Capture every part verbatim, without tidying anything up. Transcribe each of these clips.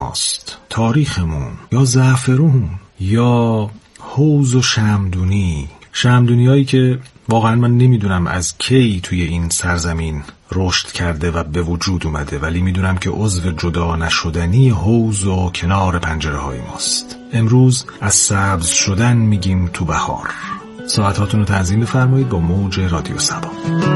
ماست، تاریخمون، یا زعفرون، یا حوض و شمدونی. شمدونی هایی که واقعا من نمیدونم از کی توی این سرزمین رشد کرده و به وجود اومده، ولی میدونم که عضو جدا نشدنی حوض و کنار پنجره های ماست. امروز از سبز شدن میگیم تو بهار. ساعتاتون رو تنظیم بفرمایید با موج رادیو سبا.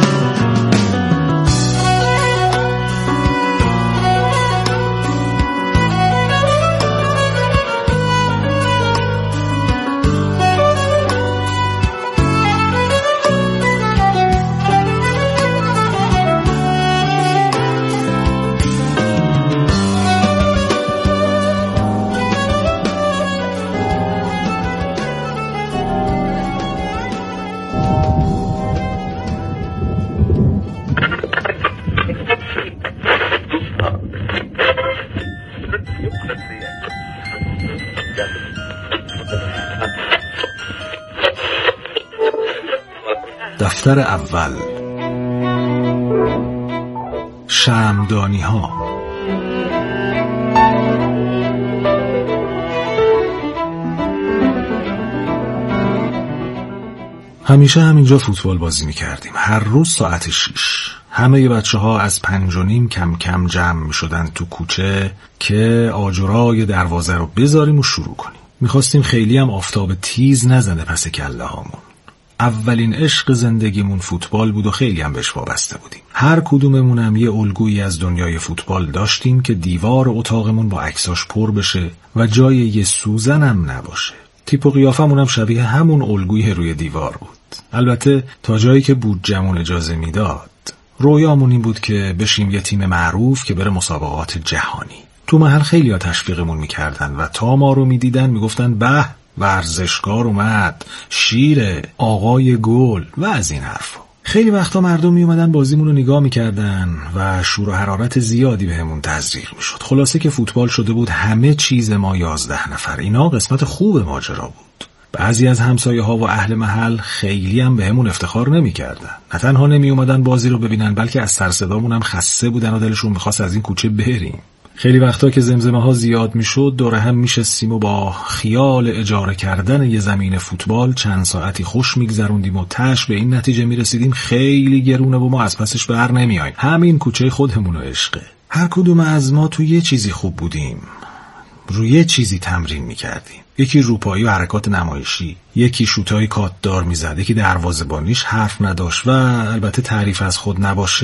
دفتر اول، شمعدانی ها. همیشه همینجا فوتبال بازی میکردیم، هر روز ساعت شیش. همه بچه ها از پنج و نیم کم کم جمع میشدن تو کوچه که آجرای دروازه رو بذاریم و شروع کنیم. میخواستیم خیلی هم آفتاب تیز نزنه پس کله هامون. اولین عشق زندگیمون فوتبال بود و خیلی هم بهش وابسته بودیم. هر کدوممون هم یه الگویی از دنیای فوتبال داشتیم که دیوار اتاقمون با عکساش پر بشه و جای یه سوزن هم نباشه. تیپ و قیافمون هم شبیه همون الگوی روی دیوار بود. البته تا جایی که بودجمون اجازه میداد. رویامون این بود که بشیم یه تیم معروف که بره مسابقات جهانی. تو محل خیلی‌ها تشویقمون میکردن و تا ما رو میدیدن میگفتن به ورزشکار اومد، شیر، آقای گل و از این حرفا. خیلی وقتا مردم می اومدن بازیمون رو نگاه میکردن و شور و حرارت زیادی بهمون تزریق میشد. خلاصه که فوتبال شده بود همه چیز ما یازده نفر. اینا قسمت خوب ماجرا بود. بعضی از همسایه ها و اهل محل خیلی هم بهمون افتخار نمیکردن. نه تنها نمی اومدن بازی رو ببینن، بلکه از سر صدامون هم خسته بودن و دلشون میخواست از این کوچه بریم. خیلی وقتا که زمزمه ها زیاد میشد دور هم میشستیم و با خیال اجاره کردن یه زمین فوتبال چند ساعتی خوش میگذروندیم و تاش به این نتیجه میرسیدیم خیلی گرونه و ما از پسش بر نمیاییم. همین کوچه خودمون و عشقه. هر کدوم از ما تو یه چیزی خوب بودیم، روی یه چیزی تمرین میکردیم. یکی روپایی و حرکات نمایشی، یکی شوتای کاتدار میزد، یکی دروازه‌بانیش حرف نداشت و البته تعریف از خود نباشه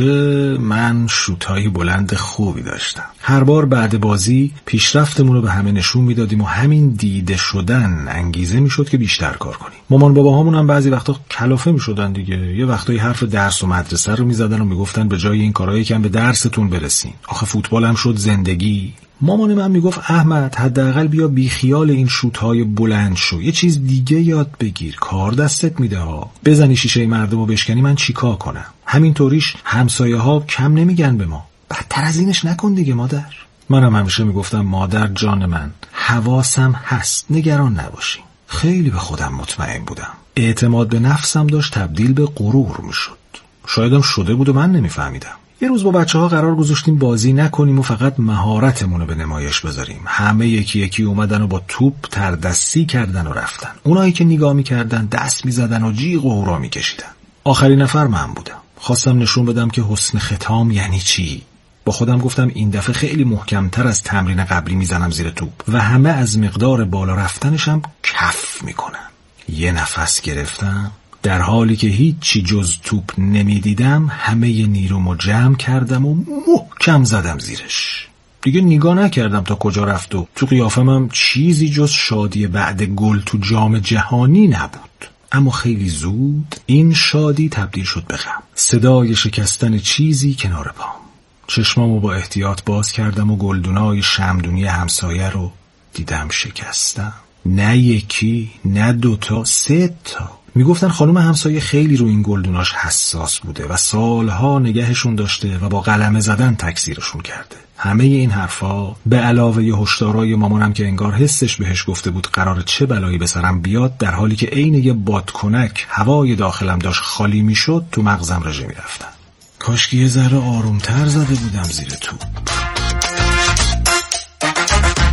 من شوتای بلند خوبی داشتم. هر بار بعد بازی پیشرفتمون رو به همه نشون میدادیم و همین دیده شدن انگیزه میشد که بیشتر کار کنیم. مامان باباهامون هم بعضی وقتا کلافه میشدن دیگه. یه وقتایی حرف درس و مدرسه رو میزدن و میگفتن به جای این کارا یکم به درستون برسین. آخه فوتبال هم شد زندگی. مامان من میگفت احمد حداقل بیا بی خیال این شوت‌های بلند شو، یه چیز دیگه یاد بگیر، کار دستت میده ها. بزنی شیشه مردمو بشکنی من چیکار کنم؟ همینطوریش همسایه ها کم نمیگن به ما. بدتر از اینش نکن دیگه مادر. منم همیشه میگفتم مادر جان من، حواسم هست، نگران نباشی. خیلی به خودم مطمئن بودم. اعتماد به نفسم داشت تبدیل به غرور میشد. شایدم شده بود و من نمیفهمیدم. یه روز با بچه ها قرار گذاشتیم بازی نکنیم و فقط مهارتمون رو به نمایش بذاریم. همه یکی یکی اومدن و با توپ تردستی کردن و رفتن. اونایی که نگاه میکردن دست میزدن و جیغ و هورا میکشیدن. آخرین نفر من بودم. خواستم نشون بدم که حسن ختام یعنی چی. با خودم گفتم این دفعه خیلی محکمتر از تمرین قبلی میزنم زیر توپ و همه از مقدار بالا رفتنشم کف میکنن. یه نفس گرفتم. در حالی که هیچی جز توپ نمیدیدم همه نیرومو جمع کردم و محکم زدم زیرش. دیگه نگاه نکردم تا کجا رفت و تو قیافم هم چیزی جز شادی بعد گل تو جام جهانی نبود. اما خیلی زود این شادی تبدیل شد به غم. صدای شکستن چیزی کنار پام. چشمامو با احتیاط باز کردم و گلدونای شمعدونی همسایه رو دیدم شکستم. نه یکی، نه دوتا، سه تا. میگفتن خانم همسایه خیلی رو این گلدوناش حساس بوده و سالها نگهشون داشته و با قلمه زدن تکثیرشون کرده. همه این حرفا به علاوه ی هشدارای مامانم که انگار حسش بهش گفته بود قرار چه بلایی به سرم بیاد، در حالی که عین یه بادکنک هوای داخلم داشت خالی میشد تو مغزم رژه میرفتن. کاش که یه ذره آرومتر زده بودم زیر توپ.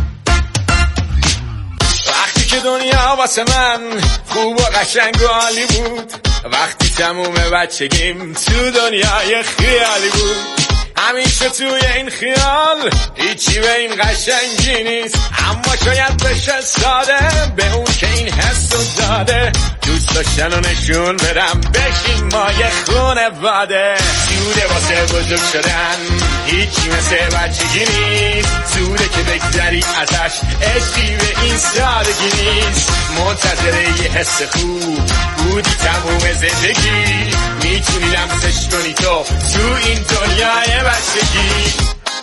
واسه من خوب و قشنگ و عالی بود، وقتی تموم بچگیم تو دنیای خیالی بود. همیشه توی این خیال هیچی به این قشنگی نیست، اما شاید بشه ساده به اون که این حس رو داده. دوست داشتن و نشون بدم بشین ما یه خونواده. زوده واسه بزرگ شدن هیچی مثل بچگی نیست، زوده که بگذری ازش عشقی به این سادگی نیست. منتظر یه حس خوب بودی تموم زندگی، میتونی لمسش کنی تو تو این دنیای بچگی.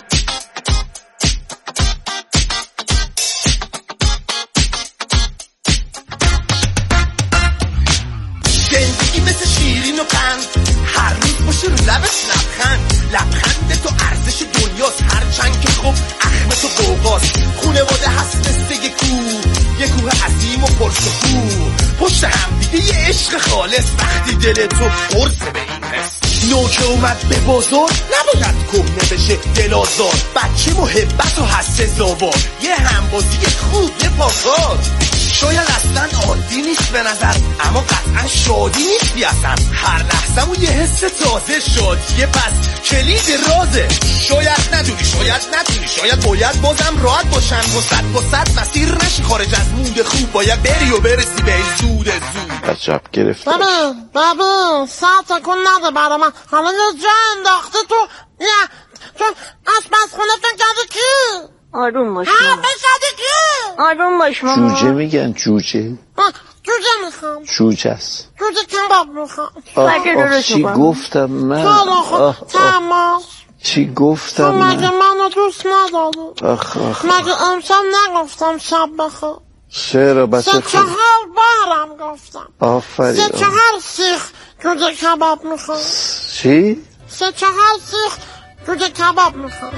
زندگی مثل شیرین و قند، هر روز باشه رو لبش لبخند. لبخند تو ارزش دنیاست، هرچند که خب اخم تو قوقاست. خونواده هست مثل یه کوه، یه کوه عظیم و پرشکوه. پشت هم دیگه یه عشق خالص، وقتی دل تو پرسه به این حس. نو که اومد به بازار نباید کهنه بشه دل آزار. بچه محبت و حس زوار، یه همبازی خوب یه پاکار. شاید اصلا عادی نیست به نظر، اما قطعا شادی نیست بیاستم. هر لحظه و یه حس تازه شادیه، پس کلید رازه. شاید ندونی شاید ندونی شاید باید بازم راحت باشم. وسط وسط مسیر نشی خارج از مود خوب، باید بری و برسی به زود زود. عجب گرفت. ببین ببین ساعت تکون نده برا من، حالا یه جا انداخته تو یه تو آشپزخونه فکر کرده کی؟ آروم باش ها ماما، بشده کی؟ آروم باش ماما. جوجه میگن جوجه. جوجه میخوام. جوجه است. جوجه کباب میخوام. آه آه چی گفتم من؟ آه تماس چی گفتم تو مگه من؟ منو دوست نداری؟ آخ آخ مگه امشب نگفتم شب بخیر؟ چرا بچه سه خود؟ چهار بارم گفتم. آفرین. سه چهار سیخ جوجه کباب میخوام. چی؟ سه چهار سیخ جوجه کباب میخوام.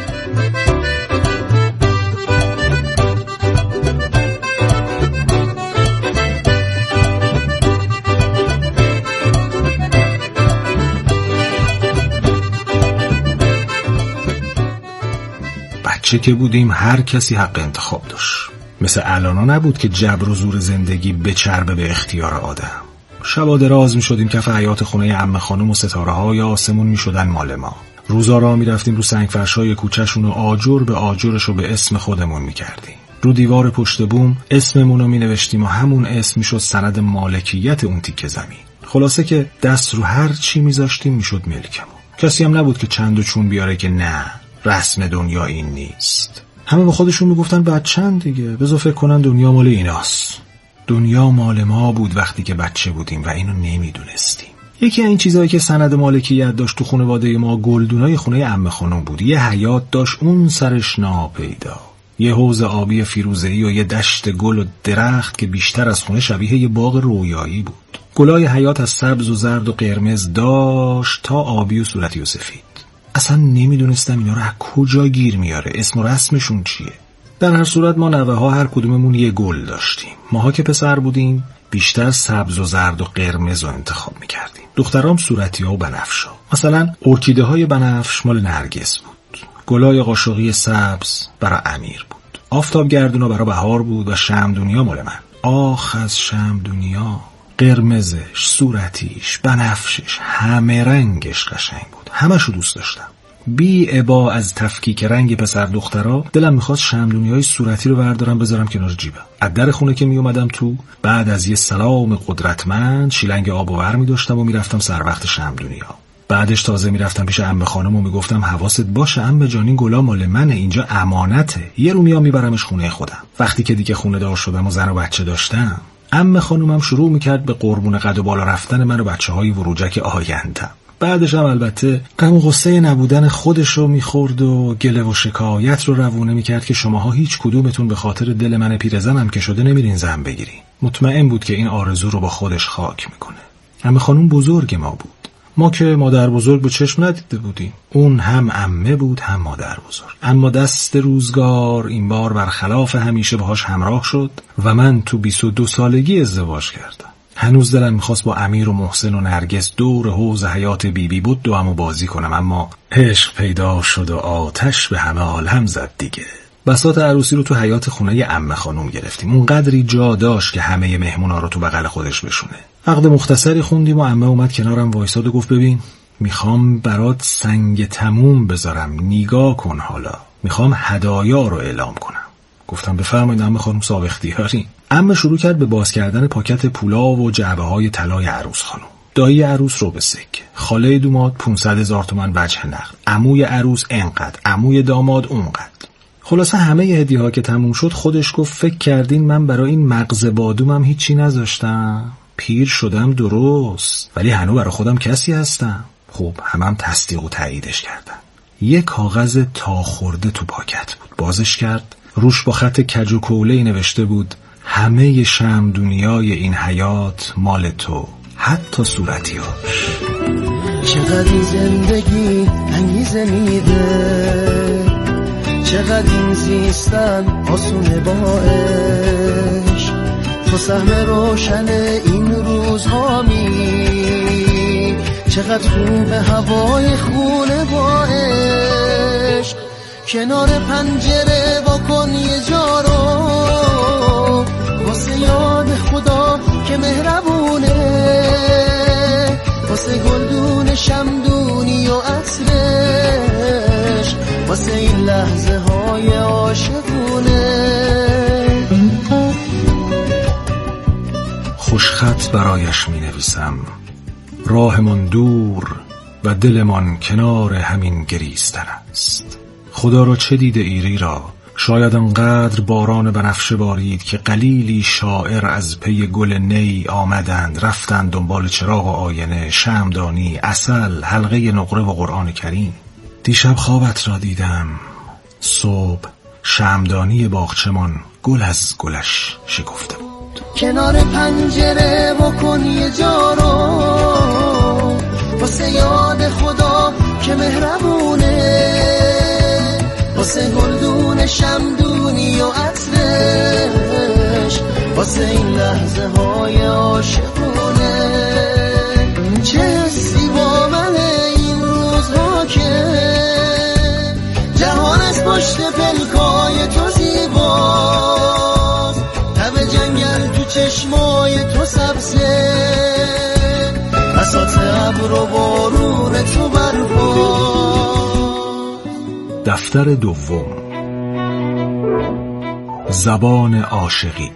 بچه که بودیم هر کسی حق انتخاب داشت، مثل الانا نبود که جبر و زور زندگی بچربه به اختیار آدم. شبا دراز می شدیم کف حیاط خونه عمه خانم و ستاره های آسمون می شدن مال ما. روزا را می رفتیم رو سنگ فرشای کوچه‌شون و آجر به آجرش رو به اسم خودمون می کردیم. رو دیوار پشت بوم اسممون رو می نوشتیم و همون اسم می شد سند مالکیت اون تیکه زمین. خلاصه که دست رو هر چی می زاشتیم می شد ملکمون. کسی هم نبود که چند و چون بیاره که نه رسم دنیا این نیست. همه با خودشون میگفتن بچه‌ن دیگه، بذار فکر کنن دنیا مال ایناست. دنیا مال ما بود وقتی که بچه بودیم و اینو نمیدونستیم. یکی از این چیزایی که سند مالکیت داشت تو خانواده ما گلدونای خونه عمه خانم بود. یه حیاط داشت اون سرش ناپیدا، یه حوض آبی فیروزه‌ای و یه دشت گل و درخت که بیشتر از خونه شبیه یه باغ رویایی بود. گلای حیاط از سبز و زرد و قرمز داشت تا آبی و صورتی و سفید. اصلا نمیدونستم اینا رو از کجا گیر میاره، اسم و رسمشون چیه. در هر صورت ما نوه ها هر کدوممون یه گل داشتیم. ماها که پسر بودیم بیشتر سبز و زرد و قرمز رو انتخاب میکردیم. دخترام صورتی ها و بنفش ها. مثلا ارکیده های بنفش مال نرگس بود، گلای قاشقی سبز برای امیر بود، آفتاب گردونا برای بهار بود و شمعدونیا مال من. آخ از شمعدونیا، قرمزش، صورتیش، بنفشش، همه رنگش قشنگ بود. همشو دوست داشتم. بی ابا از تفکیک رنگ پسر دخترها دلم میخواست شمعدونیای صورتی رو بردارم بذارم کنار جیبم. از در خونه که میومدم تو، بعد از یه سلام قدرتمند شیلنگ آب و ور میداشتم و میرفتم سر وقت شمعدونیا. بعدش تازه میرفتم پیش عمه خانم و میگفتم حواست باشه عمه جان این گلا مال منه، اینجا امانته. یه رو میام میبرمش خونه خودم. وقتی که دیگه خونه دار شدم و زن و بچه داشتم، عمه خانومم شروع میکرد به قربون قد و بالا رفتن من و بچه‌های وروجک آیندم. بعدش هم البته غم و غصه نبودن خودش رو میخورد و گله و شکایت رو روونه میکرد که شماها هیچ کدومتون به خاطر دل من پیرزنم که شده نمیرین زن بگیرین. مطمئن بود که این آرزو رو با خودش خاک میکنه. عمه خانوم بزرگ ما بود. ما که مادر بزرگ به چشم ندیده بودیم. اون هم عمه بود هم مادر بزرگ. اما دست روزگار این بار برخلاف همیشه باهاش همراه شد و من تو بیست و دو سالگی ازدواج کردم. هنوز دلم میخواست با امیر و محسن و نرگس دور حوض حیات بی بی بود دوامو بازی کنم، اما عشق پیدا شد و آتش به همه عالم زد دیگه. بساط عروسی رو تو حیاط خونه عمه خانم گرفتیم. اونقدری جا داشت که همه مهمونا رو تو بغل خودش بشونه. عقد مختصری خوندیم و عمه اومد کنارم وایساد و گفت ببین میخوام برات سنگ تموم بذارم، نگاه کن، حالا میخوام هدایا رو اعلام کنم. گفتم بفرمایید عمه خانم، صاحب اختیاری. عمه شروع کرد به باز کردن پاکت پولا و جعبه های طلای عروس خانم. دایی عروس رو به سکه، خاله دوماد پونصد هزار تومان وجه نقد، عموی عروس انقدر، عموی داماد اونقدر. خلاصه همه ی هدیه ها که تموم شد خودش گفت فکر کردین من برای این مغز بادومم هیچی نذاشتم؟ پیر شدم درست، ولی هنوز برای خودم کسی هستم. خب همه هم تصدیق و تاییدش کردن. یه کاغذ تا خورده تو پاکت بود. بازش کرد، روش با خط کج و کوله‌ای نوشته بود همه شم دنیای این حیات مال تو، حتی صورتیاش. چقدر این زندگی انگیزه میده، چقدر این زیستن آسونه با عشق، تو سهم روشن این روزها می، چقدر خوب هوای خونه با عشق. کنار پنجره با کن یه جا رو واسه یاد خدا که مهربونه، واسه گلدون شمدونی و عطرش، واسه این لحظه های عاشقونه. خوشخط برایش می نویسم، راهمان دور و دلمان کنار همین گریستن است. خدا را چه دیده ایری را، شاید انقدر باران بنفشه بارید که قلیلی شاعر از پی گل نی آمدند، رفتند دنبال چراغ و آینه، شمعدانی، عسل، حلقه نقره و قرآن کریم. دیشب خوابت را دیدم، صبح شمعدانی باغچمان گل از گلش شکفته بود. کنار پنجره بکن یه جا رو واسه یاد خدا که مهربونه، واسه گلدون شمدونی و عطرش، واسه این لحظه های عاشقونه. چه حسی با من این روزها که جهان از پشت پلکای تو زیباست، تب جنگل تو چشمای تو سبزه، بساط ابر و بارون تو برپا. دفتر دوم، زبان عاشقی.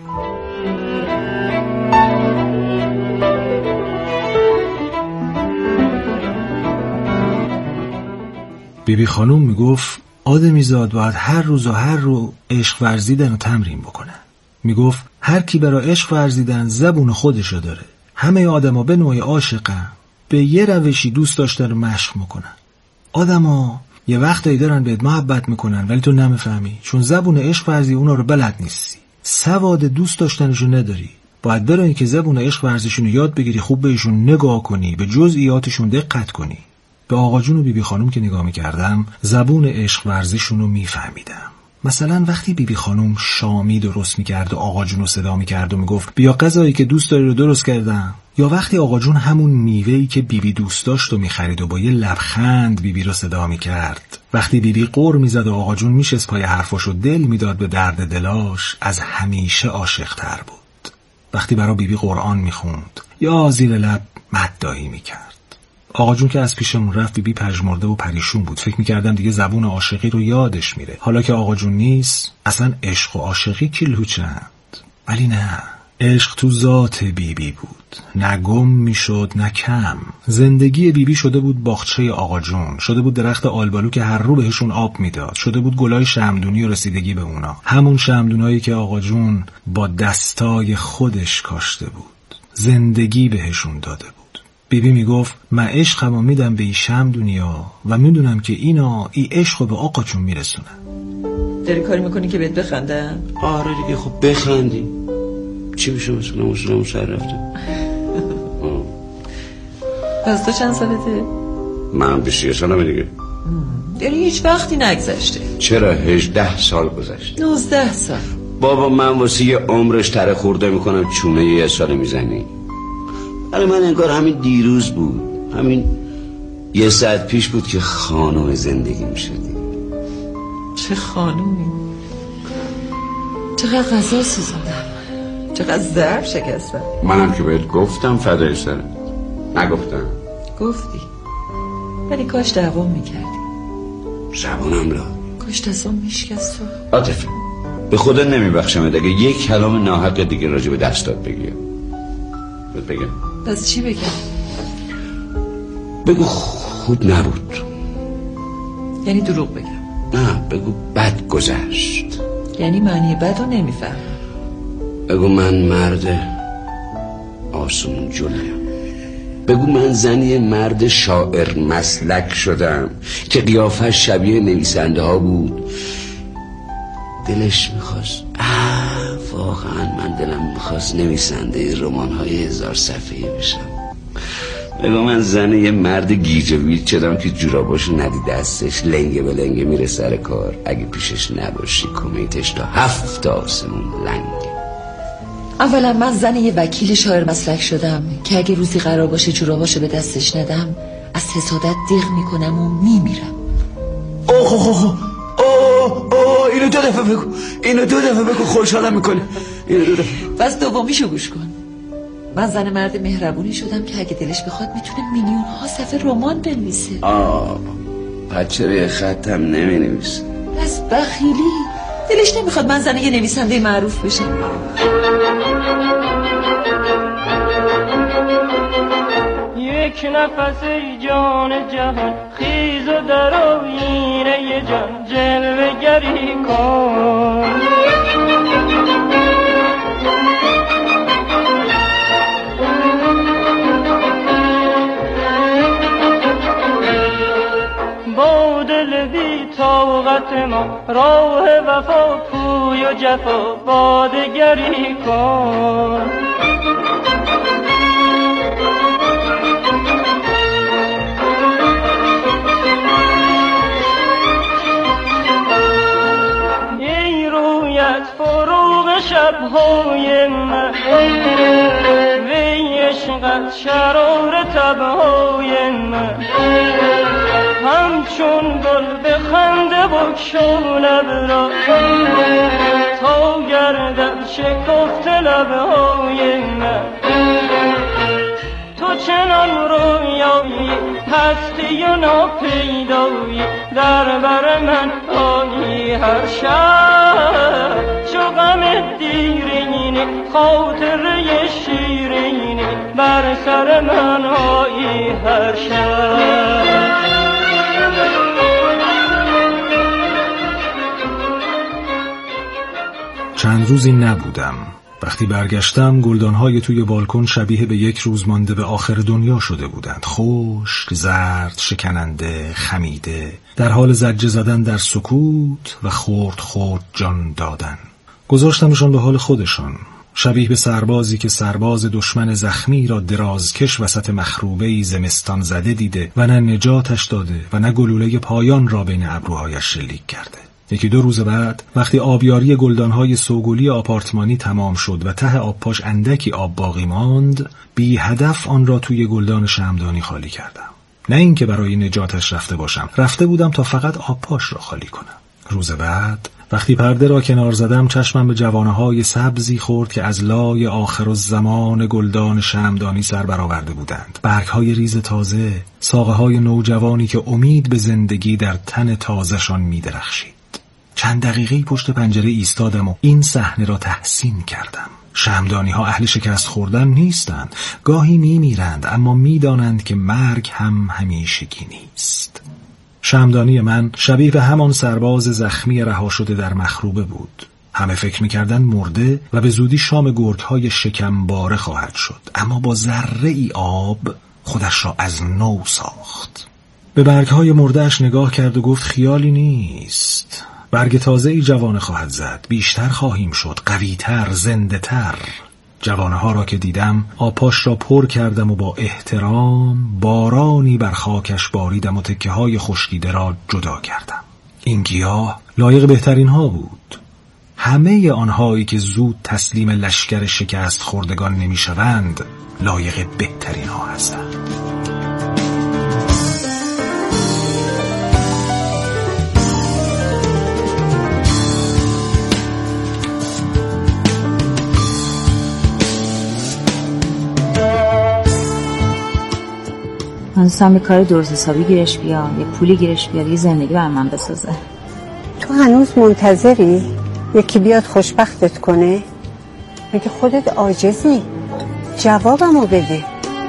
بیبی خانوم میگفت آدمیزاد باید هر روز و هر رو عشق ورزیدن و تمرین بکنن. میگفت هر کی برای عشق ورزیدن زبون خودشو داره. همه آدما به نوعی عاشقن، به یه روشی دوست داشتن و مشق میکنن. آدما یه وقتایی دارن بهت محبت میکنن ولی تو نمیفهمی، چون زبون عشق ورزی اونا رو بلد نیستی، سواد دوست داشتنشو نداری. باید برای که زبون عشق ورزیشون رو یاد بگیری، خوب بهشون نگاه کنی، به جزئیاتشون دقت کنی. به آقا جون و بیبی خانوم که نگاه میکردم زبون عشق ورزیشون رو میفهمیدم. مثلا وقتی بیبی خانوم شامی درست میکرد و آقا جون رو صدا میکرد و میگفت بیا غذایی که دوست داری رو درست کردم، یا وقتی آقا جون همون میوه‌ای که بیبی دوست داشت و میخرید و با یه لبخند بیبی رو صدا میکرد، وقتی بیبی قور میزد و آقا جون میشست پای حرفاش و دل میداد به درد دلاش، از همیشه عاشق‌تر بود. وقتی برای بیبی قرآن میخوند یا زیر لب مداحی میکرد. آقا جون که از پیشمون رفت بیبی پژمرده و پریشون بود. فکر میکردم دیگه زبون عاشقی رو یادش میره. حالا که آقا جون نیست اصلا عشق و عاشقی کیلوچند. ولی نه، عشق تو ذات بیبی بود، نه گم میشد نه کم. زندگی بیبی شده بود باغچه آقا جون، شده بود درخت آلبالو که هر رو بهشون آب میداد، شده بود گلای شمعدونی و رسیدگی به اونا، همون شمعدونایی که آقا جون با دستای خودش کاشته بود، زندگی بهشون داده بود. بیبی میگفت من عشقمو میدم به این شمعدونیا و میدونم که اینا ای عشقو به آقا جون میرسونن. داری کاری میکنی که بهت بخندم؟ آره دیگه، خب بخندی. چی میشه مثلا مثلا سر رفته؟ پس تو چند سالته؟ من بیست و یک سالمه دیگه. یعنی هیچ وقتی نگذشته؟ چرا هجده سال گذشته؟ نوزده سال. بابا من واسه یه عمرش تره خورده میکنم چونه یه سال میزنی. ولی من انگار همین دیروز بود، همین یه ساعت پیش بود که خانم زندگی میشدی. چه خانومی؟ چقدر غذا سوزوندم، چقدر ظرف شکستم. منم که بهت گفتم فدای سرت. نگفتم؟ گفتی، ولی کاش دوام میکردی. زبونم را کاش دستم میشکست. عاطفه به خدا نمیبخشمت اگه یک کلام ناحق دیگه راجع به دستات بگیم. بگم پس چی بگم؟ بگو خوب نبود. یعنی دروغ بگم؟ نه، بگو بد گذشت. یعنی معنی بد رو نمیفهم. بگو من مرد آسمون جلویم. بگو من زنی مرد شاعر مسلک شدم که قیافه شبیه نویسنده ها بود. دلش میخواست، آه واقعا من دلم میخواست نویسنده رمان های هزار صفحه‌ای بشم. بگو من زن یه مرد گیج و ویج شدم که جوراباشو ندی دستش، لنگه به لنگه میره سر کار، اگه پیشش نباشی کمیتش تا هفت آسمون لنگه. اولا من زن یه وکیل شاعر مسلک شدم که اگه روزی قرار باشه جوراباشو به دستش ندم از حسادت دیغ میکنم و میمیرم. اوه اوه اوه اوه اوه اینو دو دفعه بگو، اینو دو دفعه بگو، خوشحالم میکنه. اینو دو دفعه. بس دومیشو گوش کن. من زن مرد مهربونی شدم که اگه دلش بخواد میتونه میلیون ها صفحه رمان بنویسه. آه بچه روی خطم نمی نویسه. بس بخیلی دلش نمیخواد من زن یه نویسنده معروف بشم. یک نفس ای جان جهان خیز و در آیینه جان جلوه گری کن. با دل بی طاقت ما راه وفا پوی و جفا بادگری کن. ای رویت فروغ شبهای من، وی عشقت شرار تبهای من، همچون گل به خنده بگشا لب را تا گردد شکفت لبهای من. تو چنان رویایی هستی و ناپیدایی در بر من آیی هر شب، چو غم دیرینی خاطره شیرینی بر سر من آیی هر شب. چند روزی نبودم. وقتی برگشتم گلدانهای توی بالکن شبیه به یک روز مانده به آخر دنیا شده بودند. خشک، زرد، شکننده، خمیده، در حال زجه زدن در سکوت و خورد خورد جان دادن. گذاشتمشان به حال خودشان، شبیه به سربازی که سرباز دشمن زخمی را درازکش وسط مخروبه‌ای زمستان زده دیده و نه نجاتش داده و نه گلوله پایان را بین ابروهایش شلیک کرده. یکی دو روز بعد وقتی آبیاری گلدانهای سوگلی آپارتمانی تمام شد و ته آبپاش اندکی آب باقی ماند، بی هدف آن را توی گلدان شمعدانی خالی کردم. نه اینکه برای نجاتش رفته باشم، رفته بودم تا فقط آبپاش را خالی کنم. روز بعد وقتی پرده را کنار زدم چشمم به جوانه‌های سبزی خورد که از لای آخرالزمان گلدان شمعدانی سر برآورده بودند. برگ‌های ریز تازه، ساقه‌های نوجوانی که امید به زندگی در تن تازه‌شان می‌درخشید. چند دقیقه‌ای پشت پنجره ایستادم و این صحنه را تحسین کردم. شمعدانی ها اهل شکست خوردن نیستند. گاهی میمیرند اما میدانند که مرگ هم همیشگی نیست. شمعدانی من شبیه به همان سرباز زخمی رها شده در مخروبه بود. همه فکر می‌کردند مرده و به زودی شام گرگ‌های شکمباره خواهد شد، اما با ذره ای آب خودش را از نو ساخت. به برگ‌های مرده‌اش نگاه کرد و گفت خیالی نیست. برگ تازه‌ای جوانه خواهد زد، بیشتر خواهیم شد، قوی‌تر، زنده‌تر. جوانه‌ها را که دیدم آبپاش را پر کردم و با احترام بارانی بر خاکش باریدم و تکه‌های خشکیده را جدا کردم. این گیاه لایق بهترین ها بود. همه آنهایی که زود تسلیم لشکر شکست خوردگان نمی‌شوند لایق بهترین ها هستند. من دوستم یه کار درست حسابی گیرش بیاد، یه پولی گیرش بیاد، یه زندگی برای من بسازه. تو هنوز منتظری یکی بیاد خوشبختت کنه؟ مگه خودت عاجزی؟ جوابمو بده.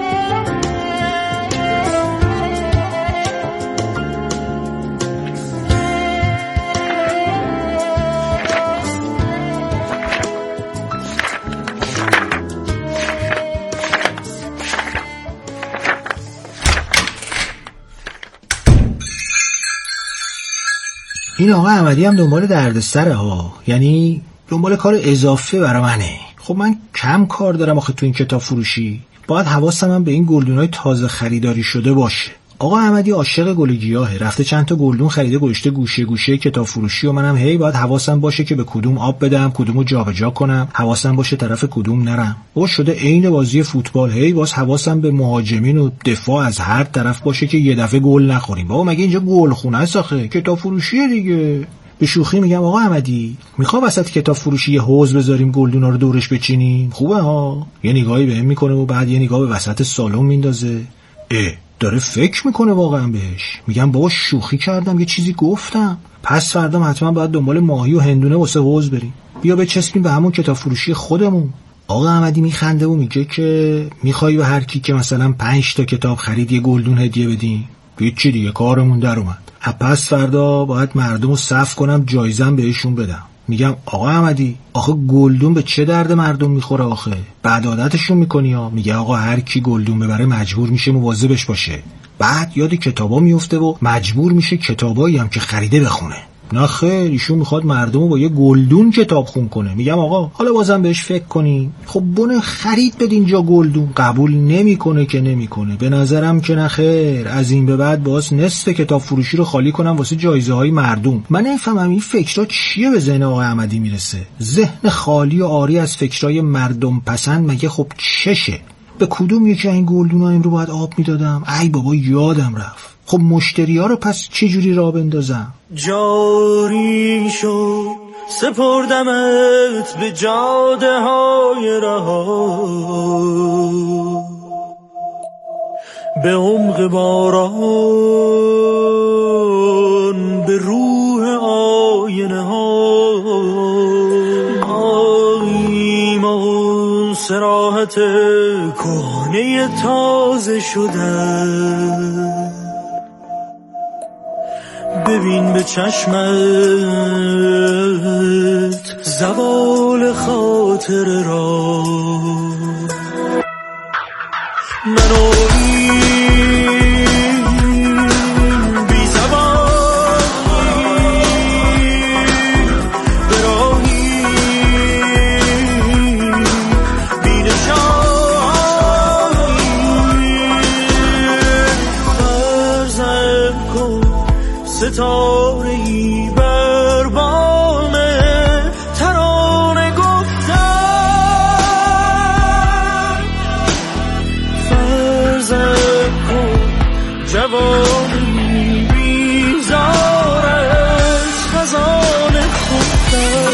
این آقا احمدی هم دنبال دردسره ها، یعنی دنبال کار اضافه برای منه. خب من کم کار دارم آخه تو این کتاب فروشی، باید حواسم هم به این گلدونای تازه خریداری شده باشه. آقا احمدی عاشق گل گیاهه، رفته چند تا گلدون خریده گذاشته گوشه گوشه کتاب فروشی و منم هی باید حواسم باشه که به کدوم آب بدم، کدومو جابجا کنم، حواسم باشه طرف کدوم نرم. و شده عین بازی فوتبال، هی باز حواسم به مهاجمین و دفاع از هر طرف باشه که یه دفعه گل نخوریم. بابا مگه اینجا گلخونه است آخه؟ کتاب فروشیه دیگه. به شوخی میگم آقا احمدی، میخوام وسط کتاب فروشی یه حوض بذاریم گلدونا رو دورش بچینیم؟ خوبه ها. یه نگاهی بهم میکنه و بعد یه نگاه به وسط سالن میندازه. اه داره فکر میکنه واقعا بهش. میگم بابا شوخی کردم، یه چیزی گفتم. پس فردا حتما باید دنبال ماهی و هندونه واسه حوض بریم. بیا بچسبیم به همون کتاب فروشی خودمون. آقا احمدی میخنده و میگه که میخوای به هر کی که مثلا پنج تا کتاب خرید یه گلدون هدیه بدیم؟ هیچی دیگه، کارمون در اومد. پس فردا باید مردمو صف کنم جایزم بهشون بدم. میگم آقا احمدی آخه گلدون به چه درد مردم میخوره آخه؟ بعد عادتشون میکنی ها. میگه آقا هر کی گلدون ببره مجبور میشه مواظبش باشه. بعد یاد کتابا میفته و مجبور میشه کتابایی هم که خریده بخونه. نه خیر، ایشون میخواد مردمو با یه گلدون کتاب خون کنه. میگم آقا حالا بازم بهش فکر کنی. خب بونه خرید بدین جا گلدون. قبول نمیکنه که نمیکنه. به نظرم که نه خیر، از این به بعد باز نصف کتاب فروشی رو خالی کنم واسه جایزه های مردم. من نفهمم این فکرها چیه به ذهن آقا احمدی میرسه. ذهن خالی و آری از فکرای مردم پسند مگه خب چشه؟ به کدوم یکی این گلدونا امرو باید آب میدادم؟ ای بابا یادم رفت. خب مشتری ها رو پس چه جوری راه بندازم؟ جاری شد سپردمت به جاده های رها، به عمق باران، به روح آینه ها. آیمان سراحت کهنه تازه شده، ببین به چشمت زوال خاطر را. منو این بی زبانی براهی بی نشانی فرزم کن ستاره‌ای بر بام ترانه گفتم. فرزم کن جوانی بیزار از خزان خودم.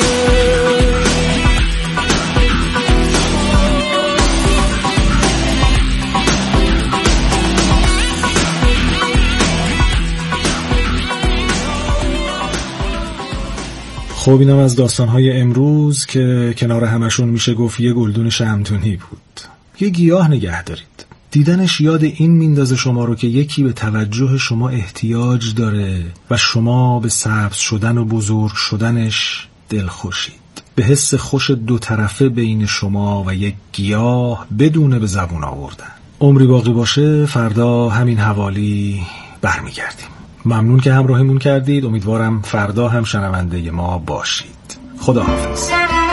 خب اینم از داستان‌های امروز که کنار همشون میشه گفت یه گلدون شمعدونی بود. یه گیاه نگه دارید. دیدنش یاد این میندازه شما رو که یکی به توجه شما احتیاج داره و شما به سبز شدن و بزرگ شدنش دلخوشید. به حس خوش دو طرفه بین شما و یک گیاه بدون به زبون آوردن. عمری باقی باشه فردا همین حوالی برمیگردیم. ممنون که همراهیمون کردید. امیدوارم فردا هم شنونده ما باشید. خداحافظ.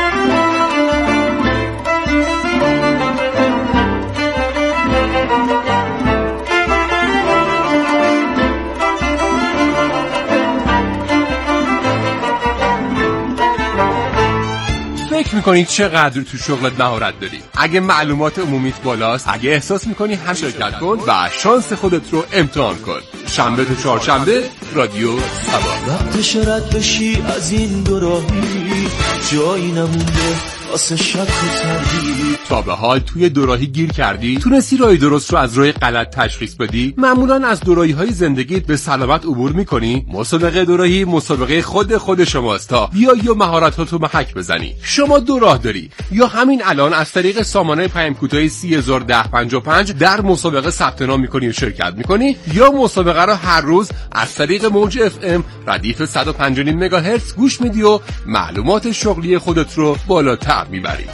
فکر میکنی چقدر تو شغلت مهارت داری؟ اگه معلومات عمومیت بالاست، اگه احساس میکنی هم شرکت کن و شانس خودت رو امتحان کن. شنبه تا چهارشنبه رادیو سبا. وقتش رد بشی از این دوراهی، جایی نمونده واسه شک و تردید. تا به حال توی دوراهی گیر کردی؟ تونستی راه درست رو از راه غلط تشخیص بدی؟ معمولاً از دوراهی های زندگیت به سلامت عبور میکنی؟ مسابقه دوراهی مسابقه خود خود شماست تا بیا یا مهارتاتو محک بزنی. شما دو راه داری، یا همین الان از طریق سامانه پیام کوتاه سی هزار و ده پنجاه و پنج در مسابقه ثبت نام میکنی و شرکت میکنی، یا مسابقه رو هر روز از طریق موج اف ام ردیف صد و پنج و نیم مگاهرتز گوش میدی و معلومات شغلی خودت رو بالاتر میبری.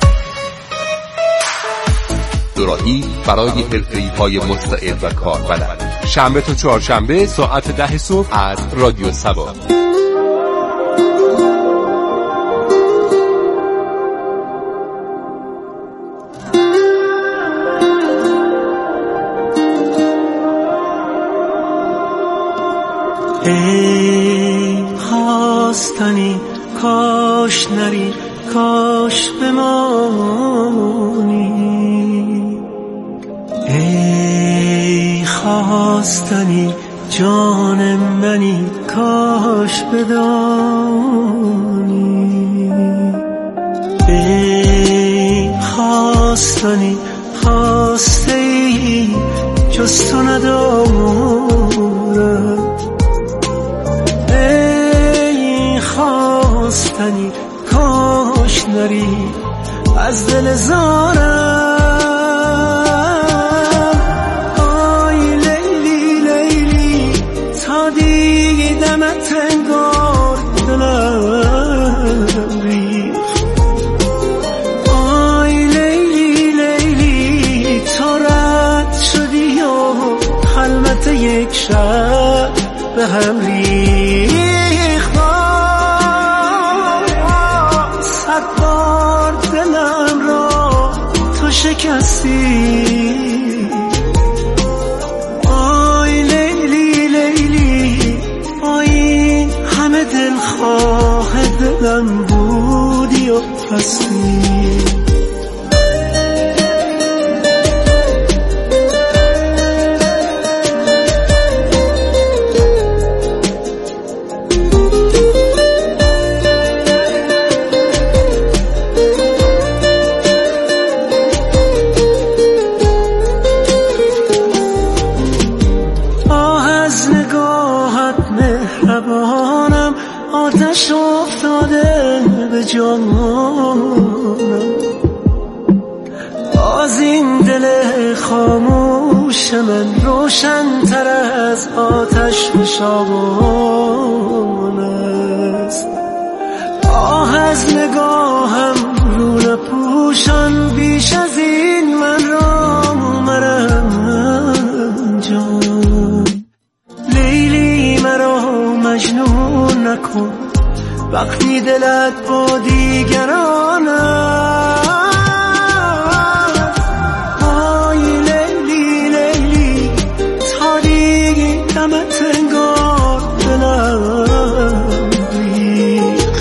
دوراهی برای حرفه‌ای‌های مستعد و کاربلد. شنبه تا چهارشنبه ساعت ده صبح از رادیو سبا. ای خواستنی کاش نری کاش بمانی، ای خواستنی جان منی کاش بدانی، ای خواستنی خواسته ای جز تو ندارم، ای خواستنی کاش نری از دل زارم، آی لیلی لیلی تا دیدمت انگار دلم ریخت، آی لیلی لیلی تا رد شدی و خلوت یک شب به هم ریخت، صد بار دلم را تو شکستی، آی لیلی لیلی آی این همه دلخواه دلم بودی و پستی. آتش افتاده به جانم، باز این دل خاموش من روشن تر از آتش بشابان است، آه از نگاهم رو نپوشان بیش از این من را مرم جان، لیلی مرا مجنون نکن وقتی دلت با دیگران است، آی لیلی لیلی تا دیدمت انگار دلم ریخت،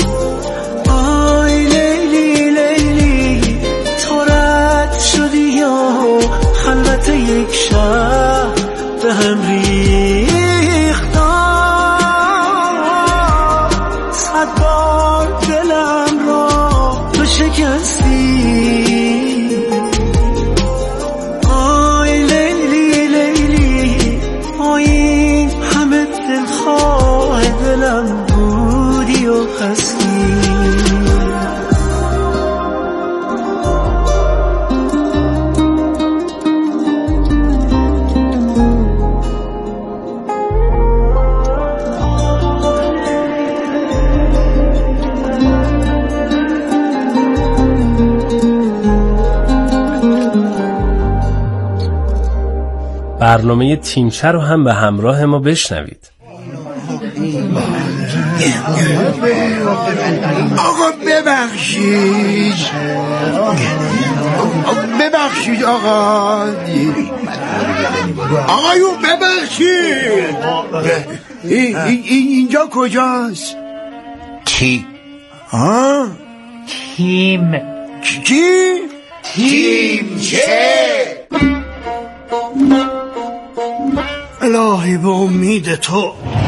آی لیلی لیلی تو رد شدی و خلوت یک شب به هم ریخت، صد بار دلم را تو شکستی، آی لیلی لیلی آی این همه دلخواه دلم بودی و هستی. برنامه تیمچه رو هم به همراه ما بشنوید. آقا ببخشید ببخشید آقا آقایون ببخشید، این اینجا کجاست؟ کی؟ ها؟ تیم. کی؟ تیمچه. الهی به امید تو